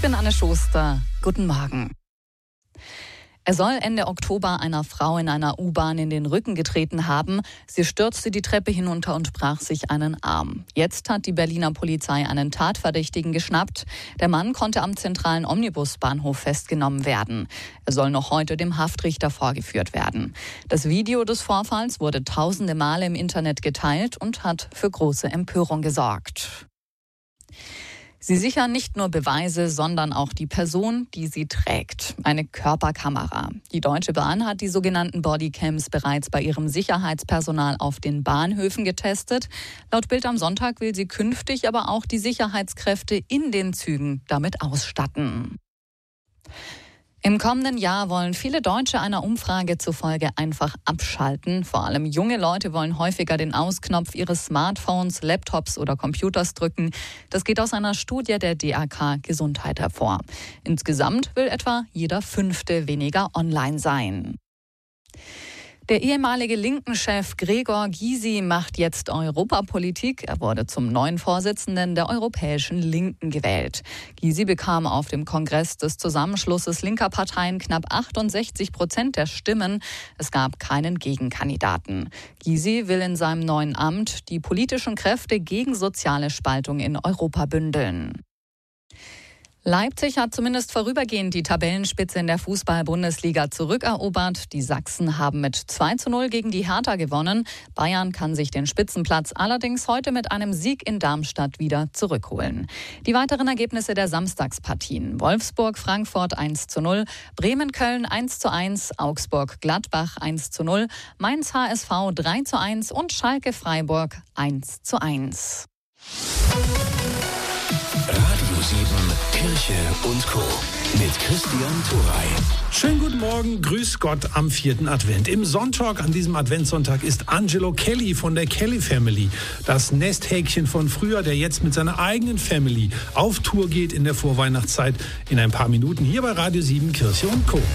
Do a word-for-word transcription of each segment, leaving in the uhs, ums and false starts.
bin Anne Schuster. Guten Morgen. Er soll Ende Oktober einer Frau in einer U-Bahn in den Rücken getreten haben. Sie stürzte die Treppe hinunter und brach sich einen Arm. Jetzt hat die Berliner Polizei einen Tatverdächtigen geschnappt. Der Mann konnte am zentralen Omnibusbahnhof festgenommen werden. Er soll noch heute dem Haftrichter vorgeführt werden. Das Video des Vorfalls wurde tausende Male im Internet geteilt und hat für große Empörung gesorgt. Sie sichern nicht nur Beweise, sondern auch die Person, die sie trägt. Eine Körperkamera. Die Deutsche Bahn hat die sogenannten Bodycams bereits bei ihrem Sicherheitspersonal auf den Bahnhöfen getestet. Laut Bild am Sonntag will sie künftig aber auch die Sicherheitskräfte in den Zügen damit ausstatten. Im kommenden Jahr wollen viele Deutsche einer Umfrage zufolge einfach abschalten. Vor allem junge Leute wollen häufiger den Ausknopf ihres Smartphones, Laptops oder Computers drücken. Das geht aus einer Studie der D A K Gesundheit hervor. Insgesamt will etwa jeder Fünfte weniger online sein. Der ehemalige Linken-Chef Gregor Gysi macht jetzt Europapolitik. Er wurde zum neuen Vorsitzenden der Europäischen Linken gewählt. Gysi bekam auf dem Kongress des Zusammenschlusses linker Parteien knapp achtundsechzig Prozent der Stimmen. Es gab keinen Gegenkandidaten. Gysi will in seinem neuen Amt die politischen Kräfte gegen soziale Spaltung in Europa bündeln. Leipzig hat zumindest vorübergehend die Tabellenspitze in der Fußball-Bundesliga zurückerobert. Die Sachsen haben mit zwei zu null gegen die Hertha gewonnen. Bayern kann sich den Spitzenplatz allerdings heute mit einem Sieg in Darmstadt wieder zurückholen. Die weiteren Ergebnisse der Samstagspartien: Wolfsburg-Frankfurt eins zu null, Bremen-Köln eins zu eins, Augsburg-Gladbach eins zu null, Mainz-H S V drei zu eins und Schalke-Freiburg eins zu eins. Radio sieben, Kirche und Co. mit Christian Thuray. Schönen guten Morgen, grüß Gott am vierten Advent. Im Sonntag, an diesem Adventssonntag, ist Angelo Kelly von der Kelly Family. Das Nesthäkchen von früher, der jetzt mit seiner eigenen Family auf Tour geht in der Vorweihnachtszeit. In ein paar Minuten hier bei Radio sieben, Kirche und Co.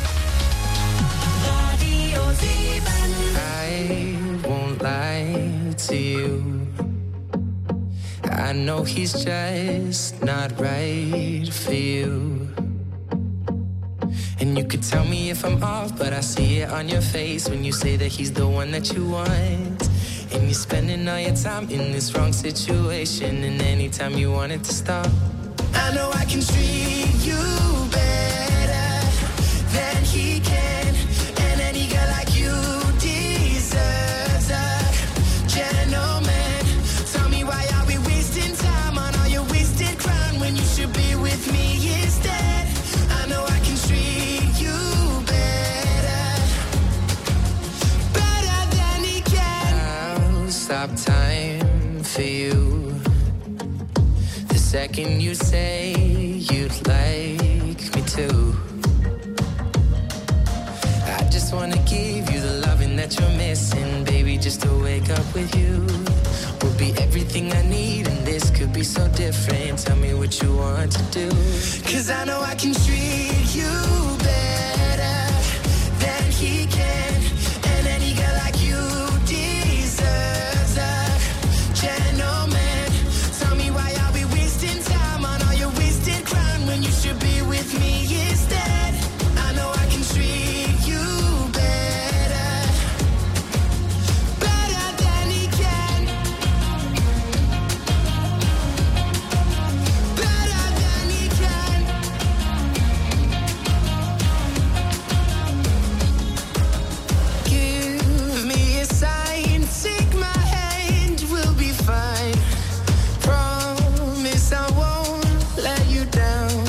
Radio sieben. I won't lie to you. I know he's just not right for you. And you could tell me if I'm off, but I see it on your face when you say that he's the one that you want. And you're spending all your time in this wrong situation, and anytime you want it to stop, I know I can treat you better than he can. And any girl like you deserves a gentleman. Tell me why are we wasting time on all your wasted crown when you should be with me instead. I know I can treat you better, better than he can. I'll stop time for you the second you say you'd like me to. I just wanna give you the loving that you're missing, baby, just to wake up with you will be everything I need, and this could be so different. Tell me what you want to do, 'cause I know I can treat you better than he can. And any girl like you deserves a gentleman. Tell me why are we wasting time on all your wasted crown when you should be with me instead. I know I can treat you better, better than he can, better than he can. Give me a sign, take my hand, we'll be fine. Promise I won't let you down.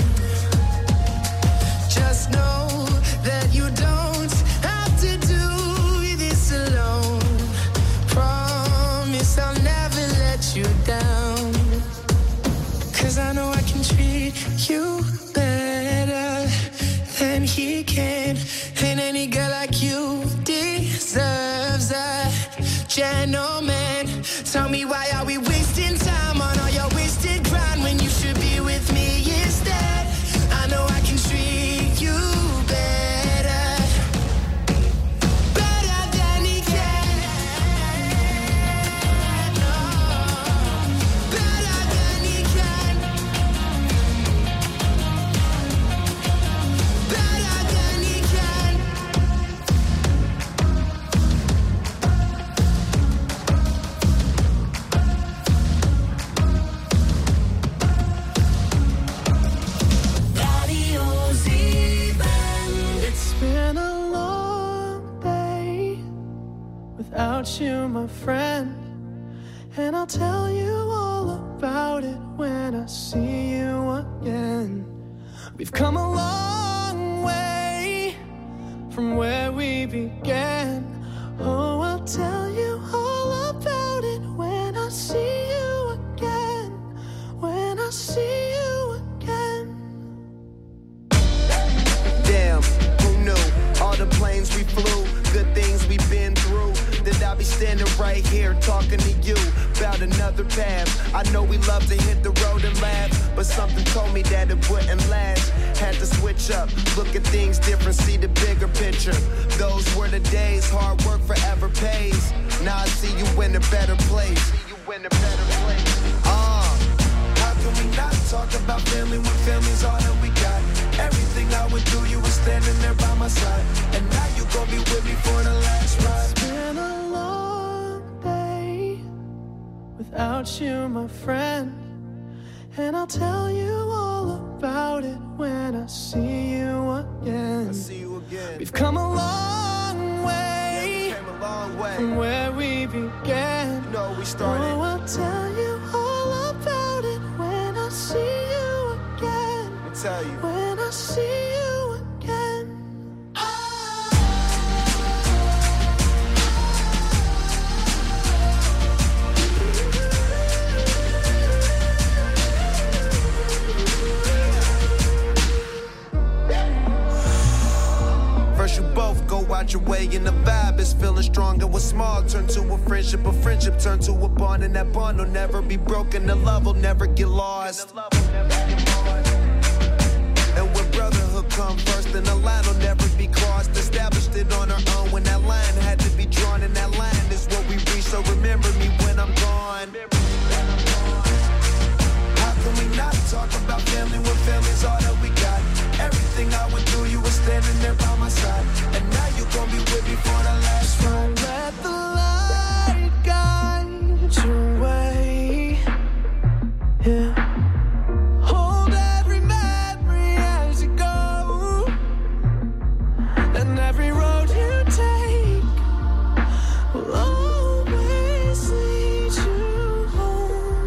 Just know that you don't have to do this alone. Promise I'll never let you down. 'Cause I know I can treat you better than he can. And any girl like you deserves a gentleman. Tell me why are we wasting time on all your wasted grind when you should be with me instead. I know I can treat you better, better than he can. No, better than he can. without you, my friend. And I'll tell you all about it when I see you again. We've come a long way from where we began. Oh, I'll tell you all about it when I see you again. When I see you again. Damn, who knew? All the planes we flew, good things we've been through. That I'll be standing right here talking to you about another path. I know we love to hit the road and laugh, but something told me that it wouldn't last. Had to switch up, look at things different, see the bigger picture. Those were the days, hard work forever pays. Now I see you in a better place. See you in a better place. Ah, uh, how can we not talk about family when family's all that we got? Everything I would do, you were standing there by my side, and now you gon' be with me for the last ride. It's been a long day without you, my friend, and I'll tell you all about it when I see you again. I see you again. We've come a long way, yeah, we came a long way from where we began. You know we started. Oh, I'll tell you all about it when I see you again. Let me tell you. When I see you again. First you both go out your way and the vibe is feeling strong. And what's small turn to a friendship, a friendship turn to a bond, and that bond will never be broken, the love will never get lost. And when brotherhood come first, then the line will never be crossed. Established it on our own when that line had to be drawn, and that line is what we reach, so remember me when I'm gone. How can we not talk about family when family's all that we got? Everything I went through, you were standing there by my side, and now you gon' be with me for the last ride. Let the light guide your way, yeah. Hold every memory as you go, and every road you take will always lead you home.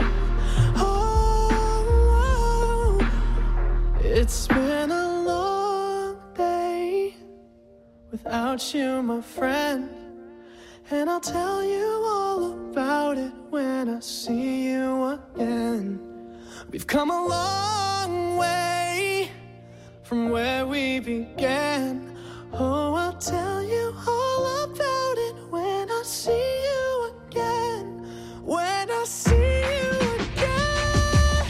Oh, it's been a long day without you, my friend, and I'll tell you all about it when I see you again. We've come a long way from where we began. Oh, I'll tell you all about it when I see you again. When I see you again.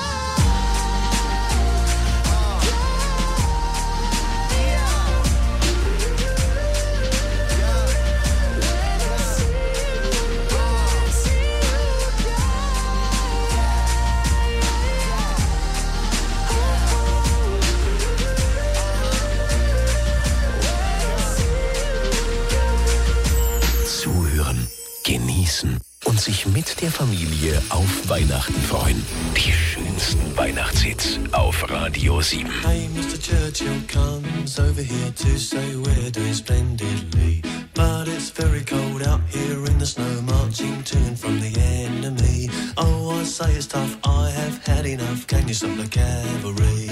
Zuhören, genießen und sich mit der Familie auf Weihnachten freuen. Die schönsten Weihnachtshits auf Radio sieben. Hey, Mister Churchill comes over here to say we're doing splendidly. But it's very cold out here in the snow, marching to and from the enemy. Oh, I say it's tough, I have had enough. Can you stop the cavalry?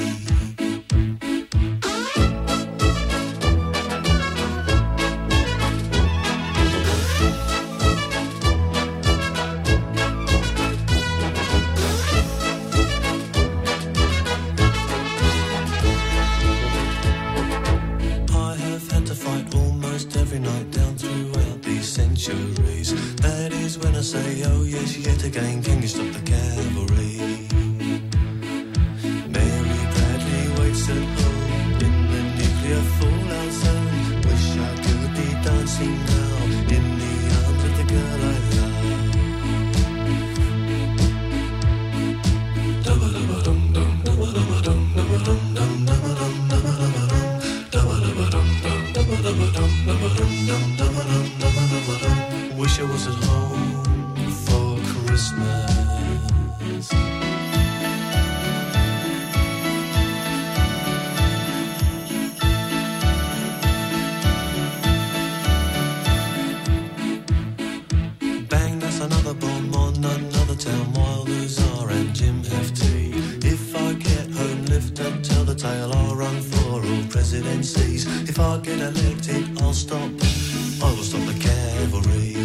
That is when I say, oh yes, yet again, can you stop the cavalry? Mary Bradley if I get elected, I'll stop, I will stop the cavalry.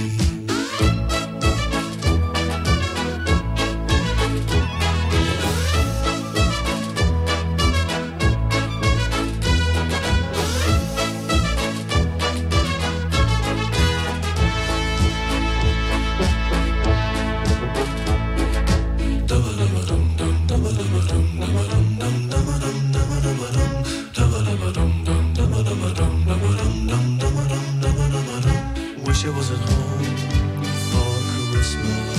Wish I was at home for Christmas.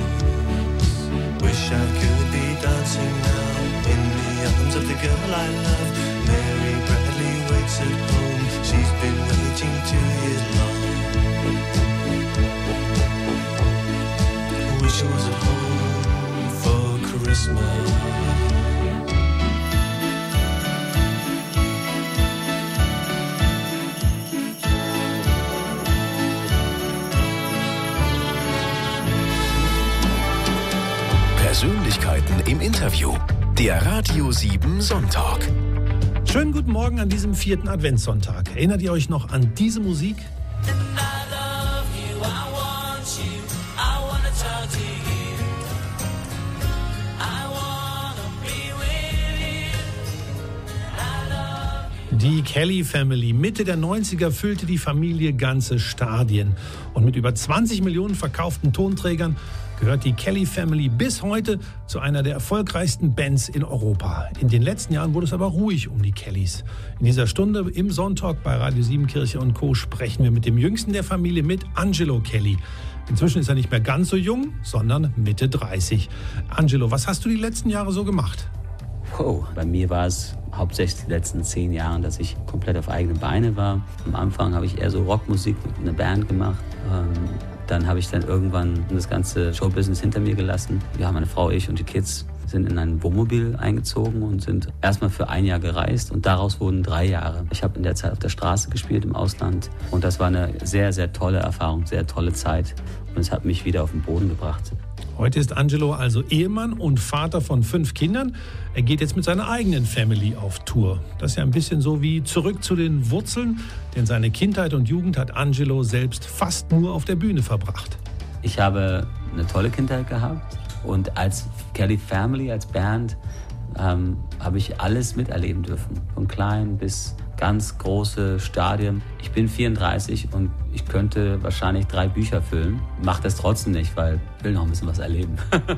Wish I could be dancing now in the arms of the girl I love. Mary Bradley waits at home. She's been waiting two years long. Wish I was at home for Christmas. Persönlichkeiten im Interview. Der Radio sieben Sonntag. Schönen guten Morgen an diesem vierten Adventssonntag. Erinnert ihr euch noch an diese Musik? Die Kelly Family. Mitte der neunziger füllte die Familie ganze Stadien. Und mit über zwanzig Millionen verkauften Tonträgern gehört die Kelly Family bis heute zu einer der erfolgreichsten Bands in Europa. In den letzten Jahren wurde es aber ruhig um die Kellys. In dieser Stunde im Sonntag bei Radio sieben Kirche und Co. sprechen wir mit dem Jüngsten der Familie, mit Angelo Kelly. Inzwischen ist er nicht mehr ganz so jung, sondern Mitte dreißig. Angelo, was hast du die letzten Jahre so gemacht? Oh, bei mir war es hauptsächlich die letzten zehn Jahre, dass ich komplett auf eigene Beine war. Am Anfang habe ich eher so Rockmusik mit einer Band gemacht. Ähm, dann habe ich dann irgendwann das ganze Showbusiness hinter mir gelassen. Wir haben, meine Frau, ich und die Kids sind in ein Wohnmobil eingezogen und sind erstmal für ein Jahr gereist und daraus wurden drei Jahre. Ich habe in der Zeit auf der Straße gespielt im Ausland und das war eine sehr, sehr tolle Erfahrung, sehr tolle Zeit und es hat mich wieder auf den Boden gebracht. Heute ist Angelo also Ehemann und Vater von fünf Kindern. Er geht jetzt mit seiner eigenen Family auf Tour. Das ist ja ein bisschen so wie zurück zu den Wurzeln, denn seine Kindheit und Jugend hat Angelo selbst fast nur auf der Bühne verbracht. Ich habe eine tolle Kindheit gehabt und als Kelly Family, als Band, ähm, habe ich alles miterleben dürfen. Von klein bis ganz große Stadien. Ich bin vierunddreißig und ich könnte wahrscheinlich drei Bücher füllen. Mach das trotzdem nicht, weil ich will noch ein bisschen was erleben.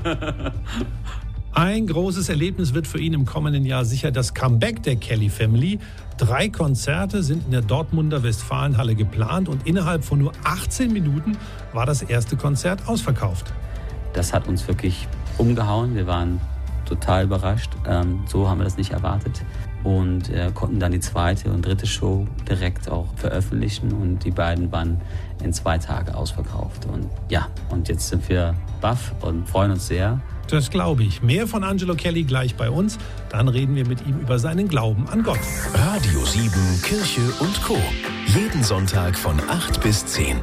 Ein großes Erlebnis wird für ihn im kommenden Jahr sicher das Comeback der Kelly Family. Drei Konzerte sind in der Dortmunder Westfalenhalle geplant und innerhalb von nur achtzehn Minuten war das erste Konzert ausverkauft. Das hat uns wirklich umgehauen. Wir waren total überrascht. Ähm, so haben wir das nicht erwartet. Und äh, konnten dann die zweite und dritte Show direkt auch veröffentlichen. Und die beiden waren in zwei Tagen ausverkauft. Und ja, und jetzt sind wir baff und freuen uns sehr. Das glaube ich. Mehr von Angelo Kelly gleich bei uns. Dann reden wir mit ihm über seinen Glauben an Gott. Radio sieben Kirche und Co. Jeden Sonntag von acht bis zehn.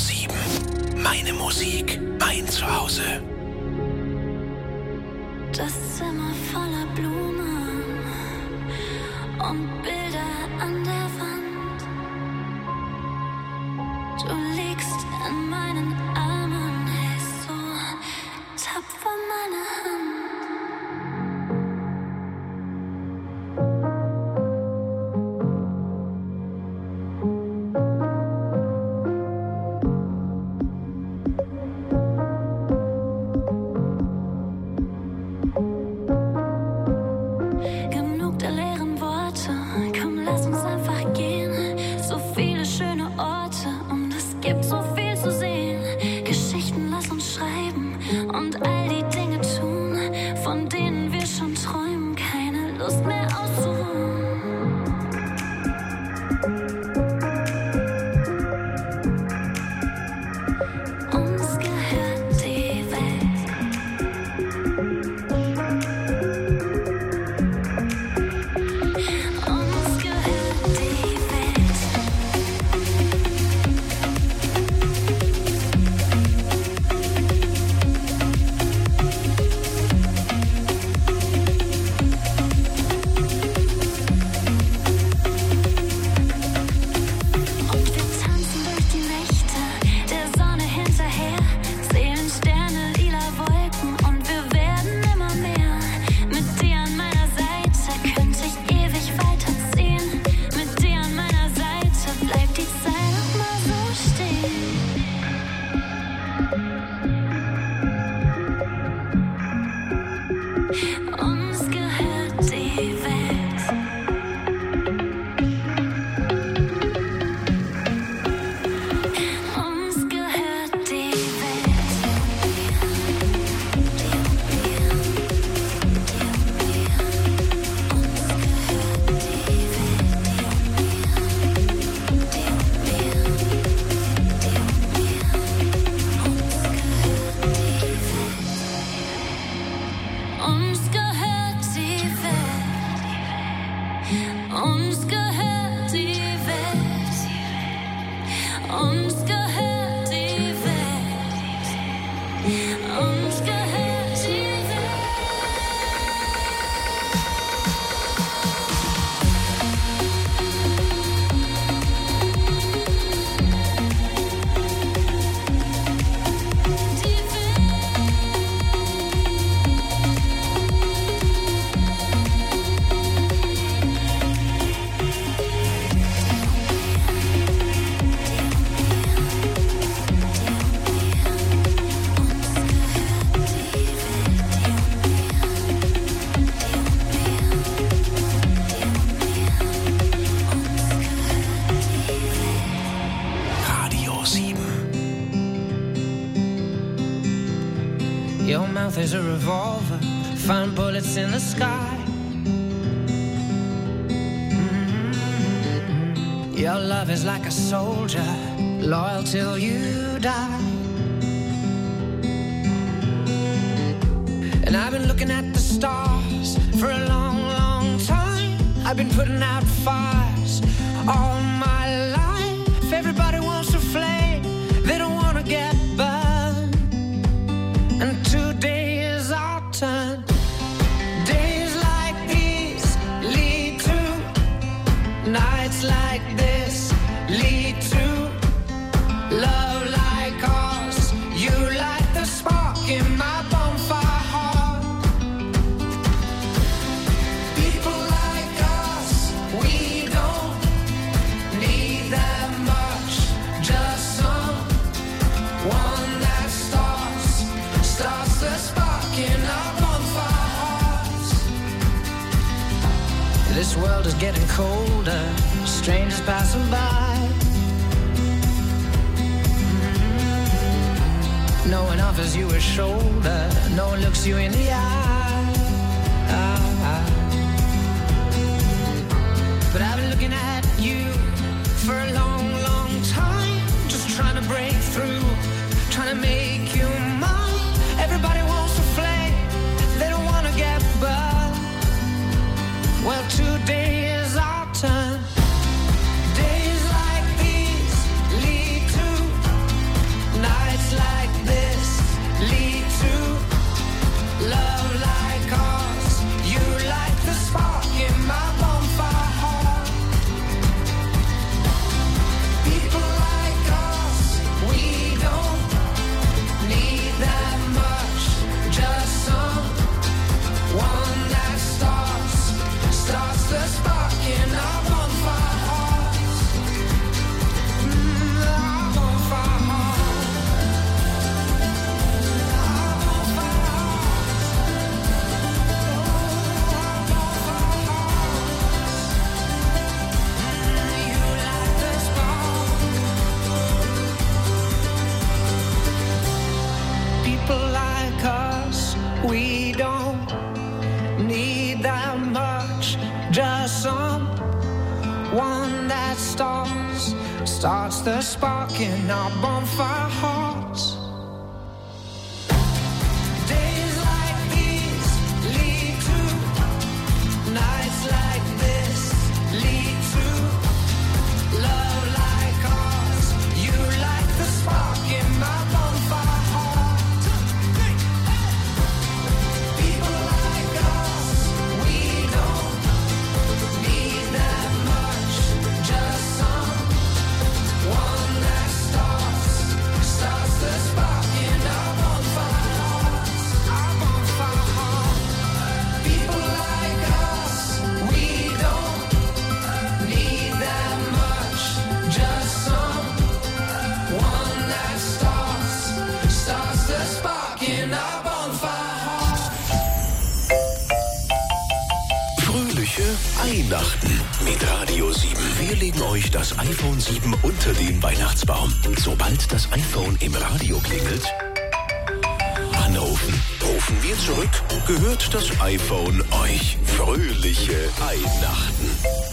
sieben. Meine Musik, mein Zuhause. Das Zimmer voller Blumen und Bilder an der Wand. Du liegst in meinen Armen, hältst so tapfer meine Hand. There's a revolver, find bullets in the sky. Mm-hmm. Your love is like a soldier, loyal till you die. And I've been looking at the stars for a long, long time. I've been putting out fires all my life. Everybody wants a flame, they don't want to get burned. And today is our turn. Days like these lead to nights like this, lead to love like ours. You light the spark in my bonfire heart. People like us, we don't need that much, just someone that starts, starts the spark in our bonfire hearts. This world is getting colder, strangers passing by. No one offers you a shoulder, no one looks you in the eye. But I've been looking at you for a long, long time, just trying to break through, trying to make you mine. Everybody wants a flame, they don't want to get burned. Well, today is our turn. Days like these lead to starts the spark in our bonfire hearts. Days like these lead to nights like this, lead to love like ours. You like the spark in my bonfire heart. People like us, we don't need that much, just some one that starts, starts the spark in our bonfire hearts, our bonfire heart. People like us, we don't need that much, just some one that starts, starts the spark in our bonfire heart. Fröhliche Weihnachten mit Radio sieben. Wir legen euch das iPhone sieben unter den Weihnachtsbaum. Sobald das iPhone im Radio klingelt, anrufen. Rufen wir zurück, gehört das iPhone euch. Fröhliche Weihnachten.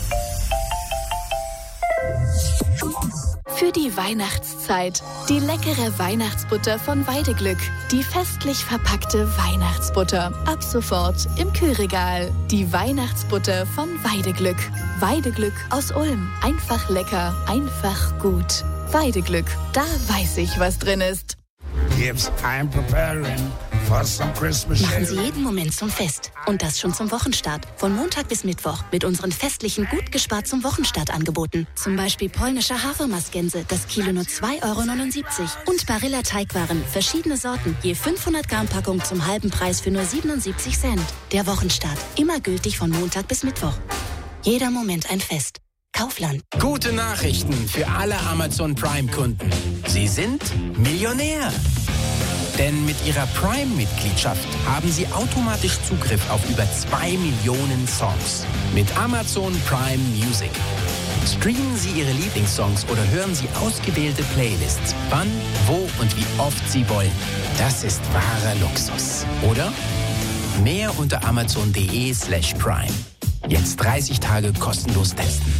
Für die Weihnachtszeit. Die leckere Weihnachtsbutter von Weideglück. Die festlich verpackte Weihnachtsbutter. Ab sofort im Kühlregal. Die Weihnachtsbutter von Weideglück. Weideglück aus Ulm. Einfach lecker, einfach gut. Weideglück. Da weiß ich, was drin ist. Yes, I'm preparing for some Christmas. Machen Sie jeden Moment zum Fest. Und das schon zum Wochenstart. Von Montag bis Mittwoch mit unseren festlichen gut gespart zum Wochenstart angeboten. Zum Beispiel polnische Hafermastgänse, das Kilo nur zwei Euro neunundsiebzig. Und Barilla Teigwaren, verschiedene Sorten, je fünfhundert Gramm Packung zum halben Preis für nur siebenundsiebzig Cent. Der Wochenstart, immer gültig von Montag bis Mittwoch. Jeder Moment ein Fest. Kaufland. Gute Nachrichten für alle Amazon Prime-Kunden. Sie sind Millionär. Denn mit Ihrer Prime-Mitgliedschaft haben Sie automatisch Zugriff auf über zwei Millionen Songs. Mit Amazon Prime Music. Streamen Sie Ihre Lieblingssongs oder hören Sie ausgewählte Playlists, wann, wo und wie oft Sie wollen. Das ist wahrer Luxus, oder? Mehr unter amazon.de slash prime. Jetzt dreißig Tage kostenlos testen.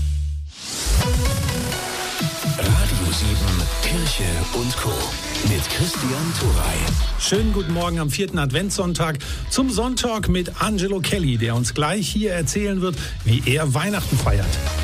Radio sieben, Kirche und Co. mit Christian Thuray. Schönen guten Morgen am vierten Adventssonntag zum Sonntag mit Angelo Kelly, der uns gleich hier erzählen wird, wie er Weihnachten feiert.